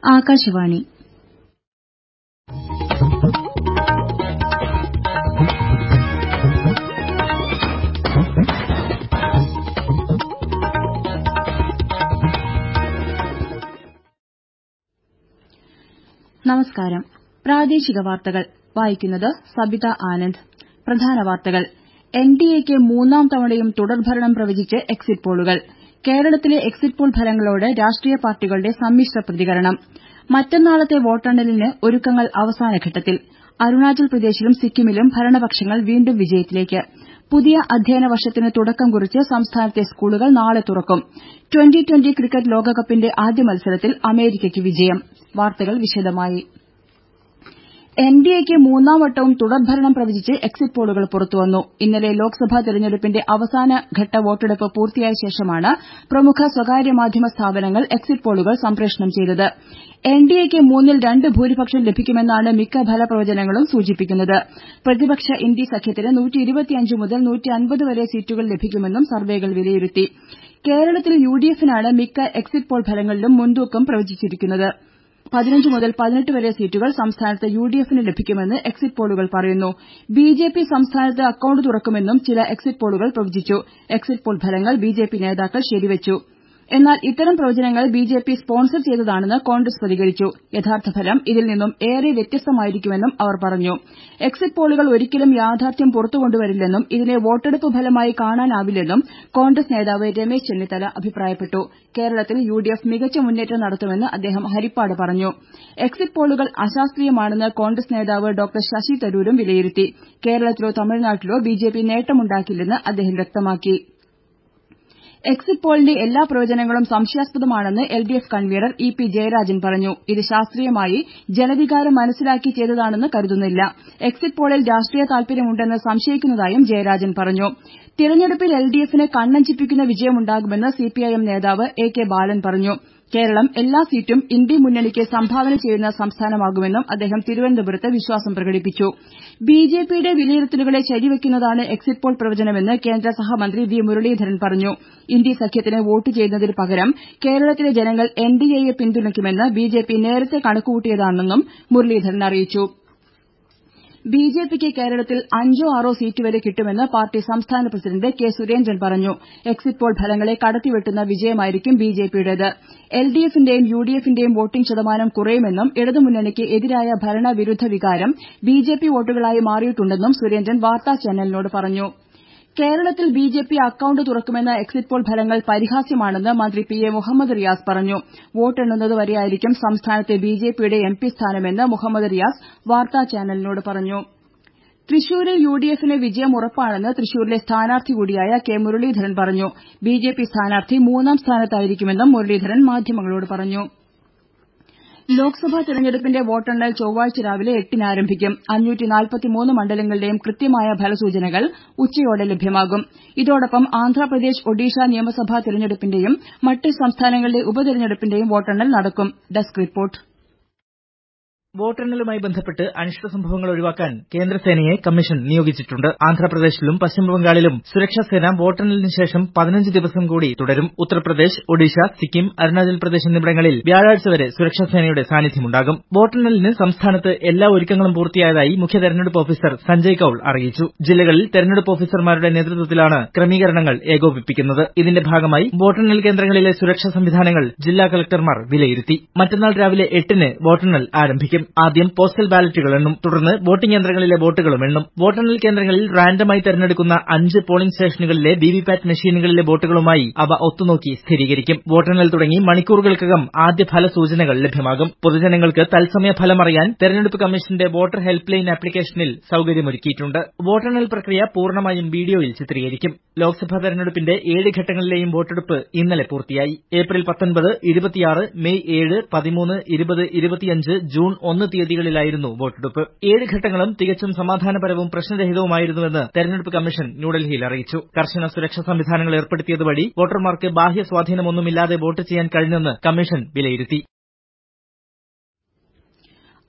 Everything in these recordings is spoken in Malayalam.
ആകാശവാണി നമസ്കാരം. പ്രാദേശിക വാർത്തകൾ വായിക്കുന്നത് സബിത ആനന്ദ്. പ്രധാന വാർത്തകൾ. എൻഡിഎക്ക് മൂന്നാം തവണയും തുടർഭരണം പ്രവചിച്ച് എക്സിറ്റ് പോളുകൾ. കേരളത്തിലെ എക്സിറ്റ് പോൾ ഫലങ്ങളോട് രാഷ്ട്രീയ പാർട്ടികളുടെ സമ്മിശ്ര പ്രതികരണം. മറ്റന്നാളത്തെ വോട്ടെണ്ണലിന് ഒരുക്കങ്ങൾ അവസാനഘട്ടത്തിൽ. അരുണാചൽ പ്രദേശിലും സിക്കിമിലും ഭരണപക്ഷങ്ങൾ വീണ്ടും വിജയത്തിലേക്ക്. പുതിയ അധ്യയന വർഷത്തിന് തുടക്കം കുറിച്ച് സംസ്ഥാനത്തെ സ്കൂളുകൾ നാളെ തുറക്കും. ട്വന്റി ക്രിക്കറ്റ് ലോകകപ്പിന്റെ ആദ്യ മത്സരത്തിൽ അമേരിക്കയ്ക്ക് വിജയം. വാർത്തകൾ വിശദമായി. എൻഡിഎക്ക് മൂന്നാം വട്ടവും തുടർഭരണം പ്രവചിച്ച് എക്സിറ്റ് പോളുകൾ പുറത്തുവന്നു. ഇന്നലെ ലോക്സഭാ തെരഞ്ഞെടുപ്പിന്റെ അവസാനഘട്ട വോട്ടെടുപ്പ് പൂർത്തിയായ ശേഷമാണ് പ്രമുഖ സ്വകാര്യ മാധ്യമ സ്ഥാപനങ്ങൾ എക്സിറ്റ് പോളുകൾ സംപ്രേഷണം ചെയ്തത്. എൻഡിഎക്ക് മൂന്നിൽ രണ്ട് ഭൂരിപക്ഷം ലഭിക്കുമെന്നാണ് മിക്ക ഫലപ്രവചനങ്ങളും സൂചിപ്പിക്കുന്നത്. പ്രതിപക്ഷ ഇന്ത്യ സഖ്യത്തിന് 125 മുതൽ 150 വരെ സീറ്റുകൾ ലഭിക്കുമെന്നും സർവേകൾ വിലയിരുത്തി. കേരളത്തിൽ യുഡിഎഫിനാണ് മിക്ക എക്സിറ്റ് പോൾ ഫലങ്ങളിലും മുൻതൂക്കം പ്രവചിച്ചിരിക്കുന്നത്. 15 മുതൽ 18 വരെ സീറ്റുകൾ സംസ്ഥാനത്ത് യുഡിഎഫിന് ലഭിക്കുമെന്ന് എക്സിറ്റ് പോളുകൾ പറയുന്നു. ബിജെപി സംസ്ഥാനത്ത് അക്കൌണ്ട് തുറക്കുമെന്നും ചില എക്സിറ്റ് പോളുകൾ പ്രവചിച്ചു. എക്സിറ്റ് പോൾ ഫലങ്ങൾ ബിജെപി നേതാക്കൾ ശരിവച്ചു. എന്നാൽ ഇത്തരം പ്രവചനങ്ങൾ ബിജെപി സ്പോൺസർ ചെയ്തതാണെന്ന് കോൺഗ്രസ് പ്രതികരിച്ചു. യഥാർത്ഥ ഫലം ഇതിൽ നിന്നും ഏറെ വ്യത്യസ്തമായിരിക്കുമെന്നും അവർ പറഞ്ഞു. എക്സിറ്റ് പോളുകൾ ഒരിക്കലും യാഥാർത്ഥ്യം പുറത്തുകൊണ്ടുവരില്ലെന്നും ഇതിനെ വോട്ടെടുപ്പ് ഫലമായി കാണാനാവില്ലെന്നും കോൺഗ്രസ് നേതാവ് രമേശ് ചെന്നിത്തല അഭിപ്രായപ്പെട്ടു. കേരളത്തിൽ യുഡിഎഫ് മികച്ച മുന്നേറ്റം നടത്തുമെന്ന് അദ്ദേഹം ഹരിപ്പാട് പറഞ്ഞു. എക്സിറ്റ് പോളുകൾ അശാസ്ത്രീയമാണെന്ന് കോൺഗ്രസ് നേതാവ് ഡോക്ടർ ശശി തരൂരും വിലയിരുത്തി. കേരളത്തിലോ തമിഴ്നാട്ടിലോ ബിജെപി നേട്ടമുണ്ടാക്കില്ലെന്ന് അദ്ദേഹം വ്യക്തമാക്കി. എക്സിറ്റ് പോളിന്റെ എല്ലാ പ്രവചനങ്ങളും സംശയാസ്പദമാണെന്ന് എൽഡിഎഫ് കൺവീനർ ഇ.പി. ജയരാജൻ പറഞ്ഞു. ഇത് ശാസ്ത്രീയമായി ജനവികാരം മനസ്സിലാക്കി ചെയ്തതാണെന്ന് കരുതുന്നില്ല. എക്സിറ്റ് പോളിൽ രാഷ്ട്രീയ താൽപര്യമുണ്ടെന്ന് സംശയിക്കുന്നതായും ജയരാജൻ പറഞ്ഞു. തിരഞ്ഞെടുപ്പിൽ എൽഡിഎഫിന് കണ്ണഞ്ചിപ്പിക്കുന്ന വിജയമുണ്ടാകുമെന്ന് സിപിഐഎം നേതാവ് എ കെ ബാലൻ പറഞ്ഞു. കേരളം എല്ലാ സീറ്റും ഇന്ത്യ മുന്നണിക്ക് സംഭാവന ചെയ്യുന്ന സംസ്ഥാനമാകുമെന്നും അദ്ദേഹം തിരുവനന്തപുരത്ത് വിശ്വാസം പ്രകടിപ്പിച്ചു. ബിജെപിയുടെ വിലയിരുത്തലുകളെ ശരിവെക്കുന്നതാണ് എക്സിറ്റ് പോൾ പ്രവചനമെന്ന് കേന്ദ്ര സഹമന്ത്രി വി മുരളീധരൻ പറഞ്ഞു. ഇന്ത്യ സഖ്യത്തിന് വോട്ട് ചെയ്യുന്നതിന് പകരം കേരളത്തിലെ ജനങ്ങൾ എൻഡിഎയെ പിന്തുണയ്ക്കുമെന്ന് ബിജെപി നേരത്തെ കണക്കുകൂട്ടിയതാണെന്നും മുരളീധരൻ അറിയിച്ചു. ബിജെപിക്ക് കേരളത്തിൽ 5 or 6 സീറ്റ് വരെ കിട്ടുമെന്ന് പാർട്ടി സംസ്ഥാന പ്രസിഡന്റ് കെ സുരേന്ദ്രൻ പറഞ്ഞു. എക്സിറ്റ് പോൾ ഫലങ്ങളെ കടത്തിവെട്ടുന്ന വിജയമായിരിക്കും ബിജെപിയുടേത്. എൽഡിഎഫിന്റെയും യുഡിഎഫിന്റെയും വോട്ടിംഗ് ശതമാനം കുറയുമെന്നും ഇടതുമുന്നണിക്ക് എതിരായ ഭരണവിരുദ്ധ വികാരം ബിജെപി വോട്ടുകളായി മാറിയിട്ടുണ്ടെന്നും സുരേന്ദ്രൻ വാർത്താ ചാനലിനോട് പറഞ്ഞു. കേരളത്തിൽ ബിജെപി അക്കൌണ്ട് തുറക്കുമെന്ന എക്സിറ്റ് പോൾ ഫലങ്ങൾ പരിഹാസ്യമാണെന്ന് മന്ത്രി പി എ മുഹമ്മദ് റിയാസ് പറഞ്ഞു. വോട്ടെണ്ണുന്നത് വരെയായിരിക്കും സംസ്ഥാനത്തെ ബിജെപിയുടെ എംപി സ്ഥാനമെന്ന് മുഹമ്മദ് റിയാസ് വാർത്താ ചാനലിനോട് പറഞ്ഞു. തൃശൂരിൽ യുഡിഎഫിന് വിജയം ഉറപ്പാണെന്ന് തൃശൂരിലെ സ്ഥാനാർത്ഥി കൂടിയായ കെ മുരളീധരൻ പറഞ്ഞു. ബിജെപി സ്ഥാനാർത്ഥി മൂന്നാം സ്ഥാനത്തായിരിക്കുമെന്നും മുരളീധരൻ മാധ്യമങ്ങളോട് പറഞ്ഞു. ലോക്സഭാ തെരഞ്ഞെടുപ്പിന്റെ വോട്ടെണ്ണൽ ചൊവ്വാഴ്ച രാവിലെ 8-ന് ആരംഭിക്കും. 543 മണ്ഡലങ്ങളിലെയും കൃത്യമായ ഫലസൂചനകൾ ഉച്ചയോടെ ലഭ്യമാകും. ഇതോടൊപ്പം ആന്ധ്രാപ്രദേശ്, ഒഡീഷ നിയമസഭാ തെരഞ്ഞെടുപ്പിന്റെയും മറ്റ് സംസ്ഥാനങ്ങളിലെ ഉപതെരഞ്ഞെടുപ്പിന്റെയും വോട്ടെണ്ണൽ നടക്കും. Desk report. വോട്ടെണ്ണലുമായി ബന്ധപ്പെട്ട് അനിഷ്ട സംഭവങ്ങൾ ഒഴിവാക്കാൻ കേന്ദ്രസേനയെ കമ്മീഷൻ നിയോഗിച്ചിട്ടുണ്ട്. ആന്ധ്രാപ്രദേശിലും പശ്ചിമബംഗാളിലും സുരക്ഷാസേന വോട്ടെണ്ണലിന് ശേഷം 15 ദിവസം കൂടി തുടരും. ഉത്തർപ്രദേശ്, ഒഡീഷ, സിക്കിം, അരുണാചൽ പ്രദേശ് എന്നിവിടങ്ങളിൽ വ്യാഴാഴ്ച വരെ സുരക്ഷാസേനയുടെ സാന്നിധ്യമുണ്ടാകും. വോട്ടെണ്ണലിന് സംസ്ഥാനത്ത് എല്ലാ ഒരുക്കങ്ങളും പൂർത്തിയായതായി മുഖ്യ തെരഞ്ഞെടുപ്പ് ഓഫീസർ സഞ്ജയ് കൌൾ അറിയിച്ചു. ജില്ലകളിൽ തെരഞ്ഞെടുപ്പ് ഓഫീസർമാരുടെ നേതൃത്വത്തിലാണ് ക്രമീകരണങ്ങൾ ഏകോപിപ്പിക്കുന്നത്. ഇതിന്റെ ഭാഗമായി വോട്ടെണ്ണൽ കേന്ദ്രങ്ങളിലെ സുരക്ഷാ സംവിധാനങ്ങൾ ജില്ലാ കളക്ടർമാർ വിലയിരുത്തി. മറ്റന്നാൾ രാവിലെ 8-ന് വോട്ടെണ്ണൽ ആരംഭിക്കും. ആദ്യം പോസ്റ്റൽ ബാലറ്റുകൾ എണ്ണും. തുടർന്ന് വോട്ടിംഗ് യന്ത്രങ്ങളിലെ വോട്ടുകളും എണ്ണും. വോട്ടെണ്ണൽ കേന്ദ്രങ്ങളിൽ റാൻഡമായി തെരഞ്ഞെടുക്കുന്ന 5 പോളിംഗ് സ്റ്റേഷനുകളിലെ വിവിപാറ്റ് മെഷീനുകളിലെ വോട്ടുകളുമായി അവ ഒത്തുനോക്കി സ്ഥിരീകരിക്കും. വോട്ടെണ്ണൽ തുടങ്ങി മണിക്കൂറുകൾക്കകം ആദ്യ ഫലസൂചനകൾ ലഭ്യമാകും. പൊതുജനങ്ങൾക്ക് തത്സമയ ഫലമറിയാൻ തെരഞ്ഞെടുപ്പ് കമ്മീഷന്റെ വോട്ടർ ഹെൽപ്പ് ലൈൻ ആപ്ലിക്കേഷനിൽ സൌകര്യമൊരുക്കിയിട്ടുണ്ട്. വോട്ടെണ്ണൽ പ്രക്രിയ പൂർണ്ണമായും വീഡിയോയിൽ ചിത്രീകരിക്കും. ലോക്സഭാ തെരഞ്ഞെടുപ്പിന്റെ 7 ഘട്ടങ്ങളിലെയും വോട്ടെടുപ്പ് ഇന്നലെ പൂർത്തിയായി. ഏപ്രിൽ 19, 26, മെയ് 7, 13, 20, 25, ജൂൺ 1 തീയതികളിലായിരുന്നു വോട്ടെടുപ്പ്. 7 ഘട്ടങ്ങളും തികച്ചും സമാധാനപരവും പ്രശ്നരഹിതവുമായിരുന്നുവെന്ന് തെരഞ്ഞെടുപ്പ് കമ്മീഷൻ ന്യൂഡൽഹിയിൽ അറിയിച്ചു. കർശന സുരക്ഷാ സംവിധാനങ്ങൾ ഏർപ്പെടുത്തിയത് വഴി വോട്ടർമാർക്ക് ബാഹ്യ സ്വാധീനമൊന്നുമില്ലാതെ വോട്ട് ചെയ്യാൻ കഴിഞ്ഞെന്ന് കമ്മീഷൻ വിലയിരുത്തി.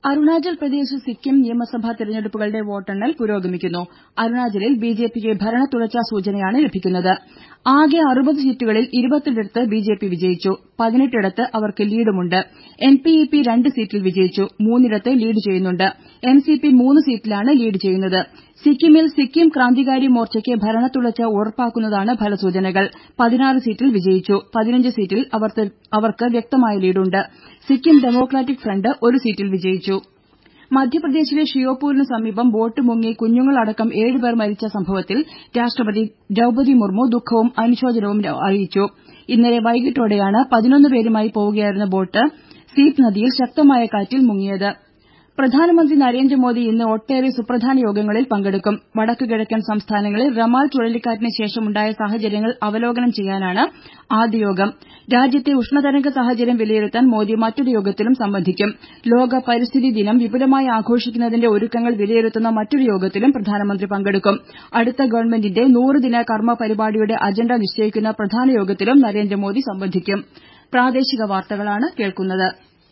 അരുണാചൽ പ്രദേശ് സിക്കിം നിയമസഭാ തെരഞ്ഞെടുപ്പുകളുടെ വോട്ടെണ്ണൽ പുരോഗമിക്കുന്നു. അരുണാചലിൽ ബിജെപിക്ക് ഭരണ തുടർച്ചാ സൂചനയാണ് ലഭിക്കുന്നത്. ആകെ 60 സീറ്റുകളിൽ 22 ബിജെപി വിജയിച്ചു. 18 അവർക്ക് ലീഡുമുണ്ട്. എൻപിപി 2 സീറ്റിൽ വിജയിച്ചു. 3 ലീഡ് ചെയ്യുന്നുണ്ട്. എൻസിപി 3 സീറ്റിലാണ് ലീഡ് ചെയ്യുന്നത്. സിക്കിമിൽ സിക്കിം ക്രാന്തികാരി മോർച്ചയ്ക്ക് ഭരണ തുടർച്ച ഉറപ്പാക്കുന്നതാണ് ഫലസൂചനകൾ. 16 സീറ്റിൽ വിജയിച്ചു. 15 സീറ്റിൽ അവർക്ക് വ്യക്തമായ ലീഡുണ്ട്. സിക്കിം ഡെമോക്രാറ്റിക് ഫ്രണ്ട് 1 സീറ്റിൽ വിജയിച്ചു. മധ്യപ്രദേശിലെ ഷിയോപൂരിന് സമീപം ബോട്ട് മുങ്ങി കുഞ്ഞുങ്ങളടക്കം 7 പേർ മരിച്ച സംഭവത്തിൽ രാഷ്ട്രപതി ദ്രൌപദി മുർമു ദുഃഖവും അനുശോചനവും അറിയിച്ചു. ഇന്നലെ വൈകിട്ടോടെയാണ് 11 പേരുമായി പോവുകയായിരുന്ന ബോട്ട് സീപ് നദിയിൽ ശക്തമായ കാറ്റിൽ മുങ്ങിയത്. പ്രധാനമന്ത്രി നരേന്ദ്രമോദി ഇന്ന് ഒട്ടേറെ സുപ്രധാന യോഗങ്ങളിൽ പങ്കെടുക്കും. വടക്കു കിഴക്കൻ സംസ്ഥാനങ്ങളിൽ റമാൽ ചുഴലിക്കാറ്റിന് ശേഷമുണ്ടായ സാഹചര്യങ്ങൾ അവലോകനം ചെയ്യാനാണ് ആദ്യ യോഗം. രാജ്യത്തെ ഉഷ്ണതരംഗ സാഹചര്യം വിലയിരുത്താൻ മോദി മറ്റൊരു യോഗത്തിലും സംബന്ധിക്കും. ലോക പരിസ്ഥിതി ദിനം വിപുലമായി ആഘോഷിക്കുന്നതിന്റെ ഒരുക്കങ്ങൾ വിലയിരുത്തുന്ന മറ്റൊരു യോഗത്തിലും പ്രധാനമന്ത്രി പങ്കെടുക്കും. അടുത്ത ഗവൺമെന്റിന്റെ 100 ദിന കർമ്മ പരിപാടിയുടെ അജണ്ട നിശ്ചയിക്കുന്ന പ്രധാന യോഗത്തിലും നരേന്ദ്രമോദി സംബന്ധിക്കും. പ്രാദേശിക വാർത്തകളാണ് കേൾക്കുന്നത്.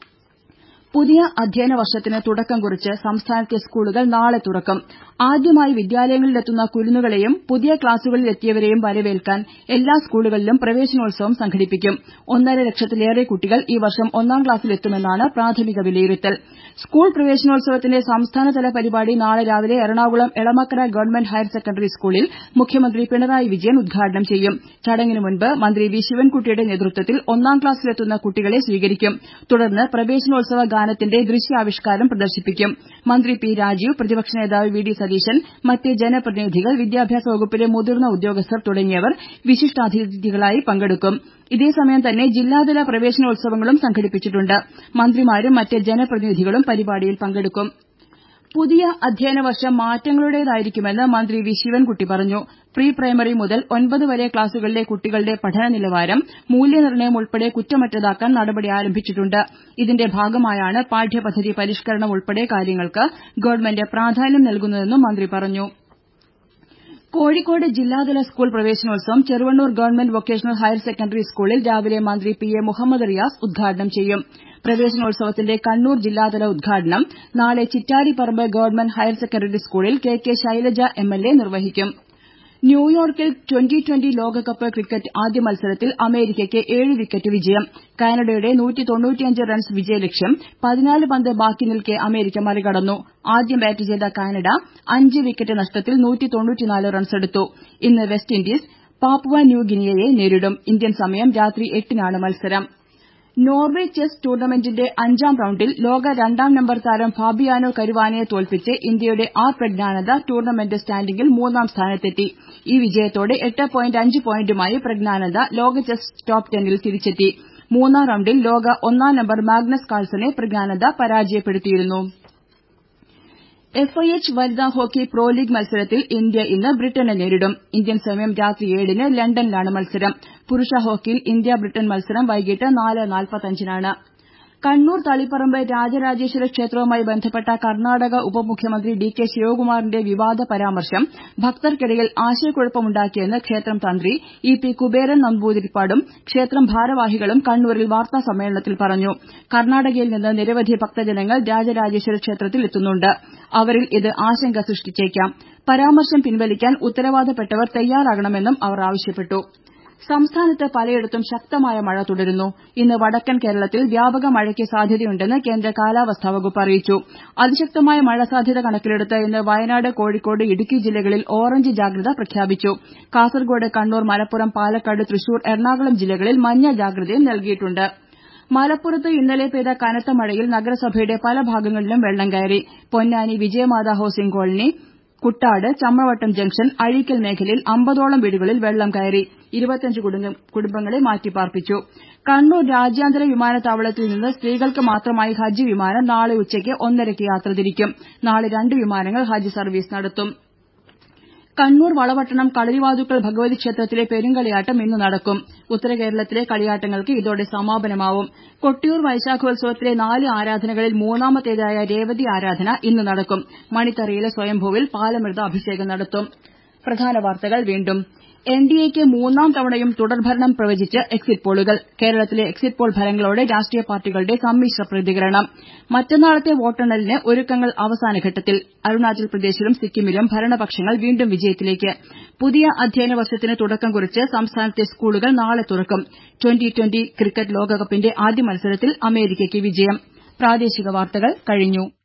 പുതിയ അധ്യയന വർഷത്തിന് തുടക്കം കുറിച്ച് സംസ്ഥാനത്തെ സ്കൂളുകൾ നാളെ തുറക്കും. ആദ്യമായി വിദ്യാലയങ്ങളിലെത്തുന്ന കുരുന്നുകളെയും പുതിയ ക്ലാസുകളിൽ എത്തിയവരെയും വരവേൽക്കാൻ എല്ലാ സ്കൂളുകളിലും പ്രവേശനോത്സവം സംഘടിപ്പിക്കും. 1.5 ലക്ഷത്തിലേറെ കുട്ടികൾ ഈ വർഷം 1ാം ക്ലാസ്സിലെത്തുമെന്നാണ് പ്രാഥമിക വിലയിരുത്തൽ. സ്കൂൾ പ്രവേശനോത്സവത്തിന്റെ സംസ്ഥാനതല പരിപാടി നാളെ രാവിലെ Ernakulam Elamakkara government higher secondary സ്കൂളിൽ മുഖ്യമന്ത്രി പിണറായി വിജയൻ ഉദ്ഘാടനം ചെയ്യും. ചടങ്ങിന് മുൻപ് മന്ത്രി വി ശിവൻകുട്ടിയുടെ നേതൃത്വത്തിൽ 1ാം ക്ലാസ്സിലെത്തുന്ന കുട്ടികളെ സ്വീകരിക്കും. തുടർന്ന് പ്രവേശനോത്സവ ഗാനത്തിന്റെ ദൃശ്യാവിഷ്കാരം പ്രദർശിപ്പിക്കും. മന്ത്രി പി രാജീവ്, പ്രതിപക്ഷ നേതാവ് വി ഡി സതീശൻ, മറ്റ് ജനപ്രതിനിധികൾ, വിദ്യാഭ്യാസ വകുപ്പിലെ മുതിർന്ന ഉദ്യോഗസ്ഥർ തുടങ്ങിയവർ വിശിഷ്ടാതിഥികളായി പങ്കെടുക്കും. ഇതേസമയം തന്നെ ജില്ലാതല പ്രവേശനോത്സവങ്ങളും സംഘടിപ്പിച്ചിട്ടുണ്ട്. മന്ത്രിമാരും മറ്റ് ജനപ്രതിനിധികളും പരിപാടിയിൽ പങ്കെടുക്കും. പുതിയ അധ്യയന വർഷം മാറ്റങ്ങളുടേതായിരിക്കുമെന്ന് മന്ത്രി വി ശിവൻകുട്ടി പറഞ്ഞു. പ്രീ പ്രൈമറി മുതൽ 9 വരെ ക്ലാസുകളിലെ കുട്ടികളുടെ പഠന നിലവാരം, മൂല്യനിർണ്ണയം ഉൾപ്പെടെ കുറ്റമറ്റതാക്കാൻ നടപടി ആരംഭിച്ചിട്ടുണ്ട്. ഇതിന്റെ ഭാഗമായാണ് പാഠ്യപദ്ധതി പരിഷ്കരണം ഉൾപ്പെടെ കാര്യങ്ങൾക്ക് ഗവൺമെന്റ് പ്രാധാന്യം നൽകുന്നതെന്നും മന്ത്രി പറഞ്ഞു. കോഴിക്കോട് ജില്ലാതല സ്കൂൾ പ്രവേശനോത്സവം Cheruvannur government vocational higher secondary സ്കൂളിൽ രാവിലെ മന്ത്രി പി എ മുഹമ്മദ് റിയാസ് ഉദ്ഘാടനം ചെയ്യും. പ്രവേശനോത്സവത്തിന്റെ കണ്ണൂർ ജില്ലാതല ഉദ്ഘാടനം നാളെ ചിറ്റാരിപ്പറമ്പ് ഗവൺമെന്റ് ഹയർ സെക്കൻഡറി സ്കൂളിൽ കെ കെ ശൈലജ എംഎൽഎ നിർവഹിക്കും. ന്യൂയോർക്കിൽ 2020 ലോകകപ്പ് ക്രിക്കറ്റ് ആദ്യ മത്സരത്തിൽ അമേരിക്കയ്ക്ക് 7 വിക്കറ്റ് വിജയം. കാനഡയുടെ 195 റൺസ് വിജയലക്ഷ്യം 14 പന്ത് ബാക്കി നിൽക്കെ അമേരിക്ക മറികടന്നു. ആദ്യം ബാറ്റ് ചെയ്ത കാനഡ 5 വിക്കറ്റ് നഷ്ടത്തിൽ 194 റൺസെടുത്തു. ഇന്ന് വെസ്റ്റ് ഇൻഡീസ് പാപ്പുവ ന്യൂ ഗിനിയയെ നേരിടും. ഇന്ത്യൻ സമയം രാത്രി 8-നാണ് മത്സരം. നോർവെ ചെസ് ടൂർണമെന്റിന്റെ 5ാം റൌണ്ടിൽ ലോക 2ാം നമ്പർ താരം ഫാബിയാനോ കരുവാനയെ തോൽപ്പിച്ച് ഇന്ത്യയുടെ ആർ പ്രജ്ഞാനന്ദ ടൂർണമെന്റ് സ്റ്റാൻഡിംഗിൽ 3ാം സ്ഥാനത്തെത്തി. ഈ വിജയത്തോടെ 8.5 പോയിന്റുമായി പ്രജ്ഞാനന്ദ ലോക ചെസ് ടോപ് 10ൽ തിരിച്ചെത്തി. 3ാം റൌണ്ടിൽ ലോക 1ാം നമ്പർ മാഗ്നസ് കാൾസനെ പ്രജ്ഞാനന്ദ പരാജയപ്പെടുത്തിയിരുന്നു. എഫ്ഐഎച്ച് വനിതാ ഹോക്കി പ്രോ ലീഗ് മത്സരത്തിൽ ഇന്ത്യ ഇന്ന് ബ്രിട്ടനെ നേരിടും. ഇന്ത്യൻ സമയം രാത്രി 7-ന് ലണ്ടനിലാണ് മത്സരം. പുരുഷ ഹോക്കിയിൽ ഇന്ത്യ ബ്രിട്ടൻ മത്സരം വൈകിട്ട് 4:45-നാണ്. കണ്ണൂർ തളിപ്പറമ്പ് രാജരാജേശ്വര ക്ഷേത്രവുമായി ബന്ധപ്പെട്ട കർണാടക ഉപമുഖ്യമന്ത്രി ഡി കെ ശിവകുമാറിന്റെ വിവാദ പരാമർശം ഭക്തർക്കിടയിൽ ആശയക്കുഴപ്പമുണ്ടാക്കിയെന്ന് ക്ഷേത്രം തന്ത്രി ഇ പി കുബേരൻ നമ്പൂതിരിപ്പാടും ക്ഷേത്രം ഭാരവാഹികളും കണ്ണൂരിൽ വാർത്താസമ്മേളനത്തിൽ പറഞ്ഞു. കർണാടകയിൽ നിന്ന് നിരവധി ഭക്തജനങ്ങൾ രാജരാജേശ്വര ക്ഷേത്രത്തിൽ എത്തുന്നുണ്ട്. അവരിൽ ഇത് ആശങ്ക സൃഷ്ടിച്ചേക്കാം. പരാമർശം പിൻവലിക്കാൻ ഉത്തരവാദപ്പെട്ടവർ തയ്യാറാകണമെന്നും അവർ ആവശ്യപ്പെട്ടു. സംസ്ഥാനത്ത് പലയിടത്തും ശക്തമായ മഴ തുടരുന്നു. ഇന്ന് വടക്കൻ കേരളത്തിൽ വ്യാപക മഴയ്ക്ക് സാധ്യതയുണ്ടെന്ന് കേന്ദ്ര കാലാവസ്ഥാ വകുപ്പ് അറിയിച്ചു. അതിശക്തമായ മഴ സാധ്യത കണക്കിലെടുത്ത് ഇന്ന് വയനാട്, കോഴിക്കോട്, ഇടുക്കി ജില്ലകളിൽ ഓറഞ്ച് ജാഗ്രത പ്രഖ്യാപിച്ചു. കാസർകോട്, കണ്ണൂർ, മലപ്പുറം, പാലക്കാട്, തൃശൂർ, എറണാകുളം ജില്ലകളിൽ മഞ്ഞ ജാഗ്രതയും നൽകിയിട്ടുണ്ട്. മലപ്പുറത്ത് ഇന്നലെ പെയ്ത കനത്ത മഴയിൽ നഗരസഭയുടെ പല ഭാഗങ്ങളിലും വെള്ളം കയറി. Ponnani Vijayamatha housing colony, Kuttad, Chamravattam junction, Azheekkal മേഖലയിൽ 50ഓളം വീടുകളിൽ വെള്ളം കയറി. 25 കുടുംബങ്ങളെ മാറ്റിപ്പാർപ്പിച്ചു. കണ്ണൂർ രാജ്യാന്തര വിമാനത്താവളത്തിൽ നിന്ന് സ്ത്രീകൾക്ക് മാത്രമായി ഹജ്ജ് വിമാനം നാളെ ഉച്ചയ്ക്ക് 1:30-ക്ക് യാത്ര തിരിക്കും. നാളെ 2 വിമാനങ്ങൾ ഹജ്ജ് സർവീസ് നടത്തും. കണ്ണൂർ വളവട്ടണം കളരിവാതുക്കൽ ഭഗവതി ക്ഷേത്രത്തിലെ പെരുങ്കളിയാട്ടം ഇന്ന് നടക്കും. ഉത്തരകേരളത്തിലെ കളിയാട്ടങ്ങൾക്ക് ഇതോടെ സമാപനമാവും. കൊട്ടിയൂർ വൈശാഖോത്സവത്തിലെ 4 ആരാധനകളിൽ 3ാമത്തേതായ രേവതി ആരാധന ഇന്ന് നടക്കും. മണിത്തറയിലെ സ്വയംഭൂവിൽ പാലമൃത അഭിഷേകം നടത്തും. പ്രധാന വാർത്തകൾ വീണ്ടും. എൻഡിഎക്ക് മൂന്നാം തവണയും തുടർഭരണം പ്രവചിച്ച് എക്സിറ്റ് പോളുകൾ. കേരളത്തിലെ എക്സിറ്റ് പോൾ ഫലങ്ങളോടെ രാഷ്ട്രീയ പാർട്ടികളുടെ സമ്മിശ്ര പ്രതികരണം. മറ്റന്നാളത്തെ വോട്ടെണ്ണലിന് ഒരുക്കങ്ങൾ അവസാനഘട്ടത്തിൽ. അരുണാചൽ പ്രദേശിലും സിക്കിമിലും ഭരണപക്ഷങ്ങൾ വീണ്ടും വിജയത്തിലേക്ക്. പുതിയ അധ്യയന വർഷത്തിന് തുടക്കം കുറിച്ച് സംസ്ഥാനത്തെ സ്കൂളുകൾ നാളെ തുറക്കും. ട്വന്റി ക്രിക്കറ്റ് ലോകകപ്പിന്റെ ആദ്യ മത്സരത്തിൽ അമേരിക്കയ്ക്ക് വിജയം. പ്രാദേശിക വാർത്തകൾ കഴിഞ്ഞു.